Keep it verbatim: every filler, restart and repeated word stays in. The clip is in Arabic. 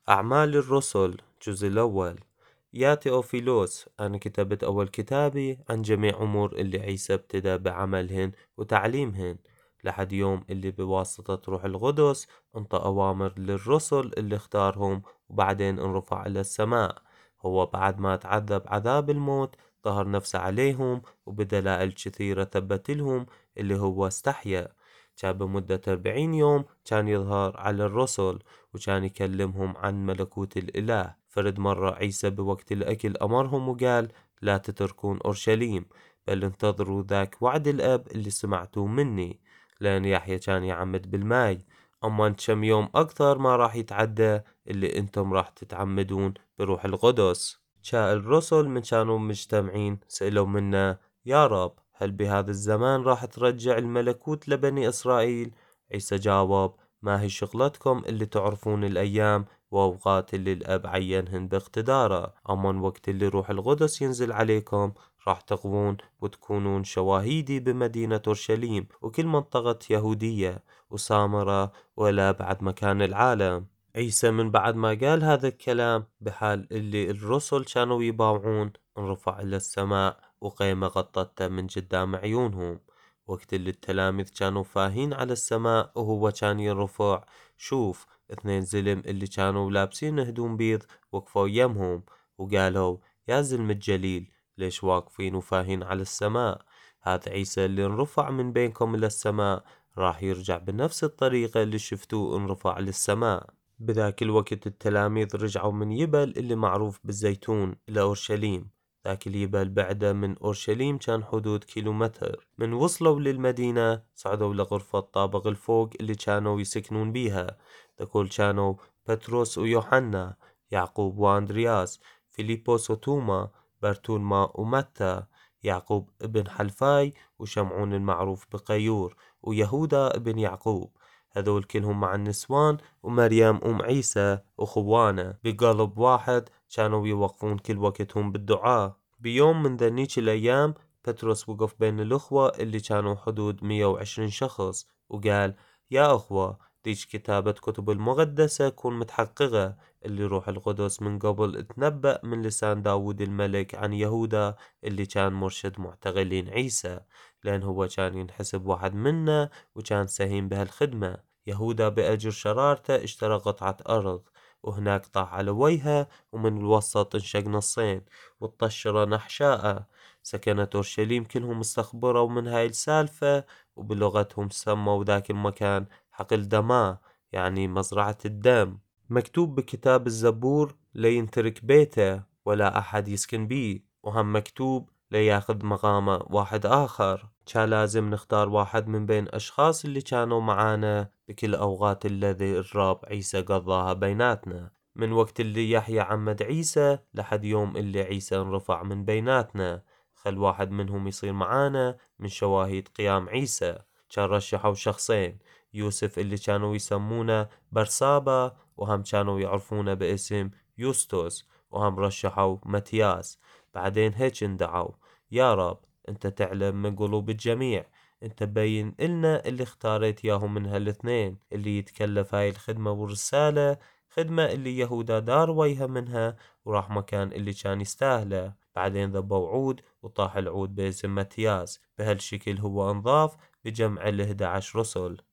أعمال الرسل الجزء الأول. يا تيوفيلوس، أنا كتبت أول كتابي عن جميع أمور اللي عيسى ابتدى بعملهن وتعليمهن لحد يوم اللي بواسطة روح القدس انطى أوامر للرسل اللي اختارهم، وبعدين انرفع إلى السماء. هو بعد ما تعذب عذاب الموت ظهر نفسه عليهم وبدلائل كثيرة ثبت لهم اللي هو استحيا. كان بمدة أربعين يوم كان يظهر على الرسل وكان يكلمهم عن ملكوت الإله. فرد مرة عيسى بوقت الأكل أمرهم وقال: لا تتركون أورشليم، بل انتظروا ذاك وعد الأب اللي سمعتوه مني. لأن يحيى كان يعمد بالماي، أما كم يوم أكثر ما راح يتعدى اللي أنتم راح تتعمدون بروح القدس. شاء الرسل من كانوا مجتمعين سألوا منا: يا رب، هل بهذا الزمان راح ترجع الملكوت لبني إسرائيل؟ عيسى جاوب: ما هي شغلتكم اللي تعرفون الأيام وأوقات اللي الأب عينهن باقتداره؟ أما وقت اللي روح القدس ينزل عليكم راح تقوون وتكونون شواهيدي بمدينة أورشليم وكل منطقة يهودية وسامرة ولا بعد مكان العالم. عيسى من بعد ما قال هذا الكلام بحال اللي الرسل كانوا يباوعون انرفع إلى السماء وقيمة غطته من قدام عيونهم. وقت اللي التلاميذ كانوا فاهين على السماء وهو كان يرفع، شوف اثنين زلم اللي كانوا لابسين هدوم بيض وقفوا يمهم وقالوا: يا زلم الجليل، ليش واقفين وفاهين على السماء؟ هذا عيسى اللي انرفع من بينكم إلى السماء راح يرجع بنفس الطريقة اللي شفتوه انرفع للسماء. بذاك الوقت التلاميذ رجعوا من يبل اللي معروف بالزيتون إلى أورشليم. ذاك اليبل بعده من أورشليم كان حدود كيلومتر. من وصلوا للمدينة صعدوا لغرفة طابق الفوق اللي كانوا يسكنون بيها. ذكول كانوا بطرس ويوحنا، يعقوب وأندرياس، فيليبوس وتوما، برتولما ومتى، يعقوب ابن حلفاي وشمعون المعروف بقيور، ويهودا ابن يعقوب. هذول كلهم مع النسوان ومريم أم عيسى وخوانه بقلب واحد كانوا يوقفون كل وقتهم بالدعاء. بيوم من ذنيك الأيام بطرس وقف بين الأخوة اللي كانوا حدود مية وعشرين شخص وقال: يا أخوة، ديش كتابة كتب المقدسة كون متحققة اللي روح القدس من قبل تنبأ من لسان داود الملك عن يهودا اللي كان مرشد معتقلين عيسى، لأن هو كان ينحسب واحد منا وكان سهيم بهالخدمة. يهودا بأجر شرارته اشترى قطعة أرض وهناك طاح على وجهه، ومن الوسط انشق نصين والطشرة نحشاءه. سكنت أورشليم كلهم استخبروا من هاي السالفة، وبلغتهم سموا ذاك المكان حقل دماء، يعني مزرعة الدم. مكتوب بكتاب الزبور: لا ينترك بيته ولا أحد يسكن بيه، وهم مكتوب: لا ياخذ مقامه واحد آخر. كان لازم نختار واحد من بين أشخاص اللي كانوا معانا بكل أوقات الذي الرب عيسى قضاها بيناتنا، من وقت اللي يحيى عمد عيسى لحد يوم اللي عيسى انرفع من بيناتنا. خل واحد منهم يصير معانا من شواهد قيام عيسى. كان رشحوا شخصين: يوسف اللي كانوا يسمونه برسابا، وهم كانوا يعرفونه باسم يوستوس، وهم رشحوا متياس. بعدين هيك اندعوا: يا رب، انت تعلم من قلوب الجميع، انت بين إلنا اللي اختاريت ياهو من هالاثنين اللي يتكلف هاي الخدمة والرسالة، خدمة اللي يهودا دار ويها منها وراح مكان اللي كان يستاهله. بعدين ذبوا عود وطاح العود باسم متياس. بهالشكل هو انضاف بجمع الاحد عشر رسل.